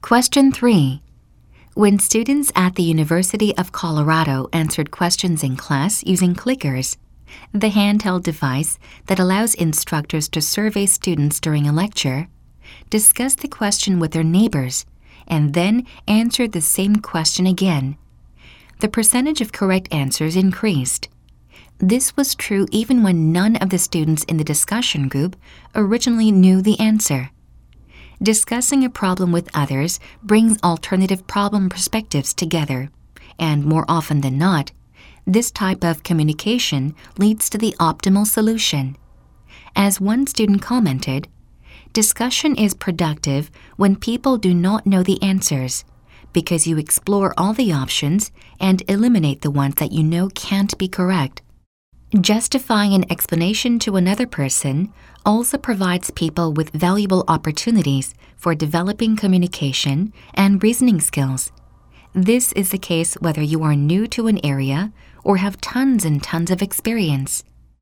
Question 3. When students at the University of Colorado answered questions in class using clickers, the handheld device that allows instructors to survey students during a lecture, discuss the question with their neighbors, and then answer the same question again, the percentage of correct answers increased. This was true even when none of the students in the discussion group originally knew the answer. Discussing a problem with others brings alternative problem perspectives together, and more often than not, this type of communication leads to the optimal solution. As one student commented, discussion is productive when people do not know the answers, because you explore all the options and eliminate the ones that you know can't be correct. Justifying an explanation to another person also provides people with valuable opportunities for developing communication and reasoning skills. This is the case whether you are new to an area or have tons and tons of experience.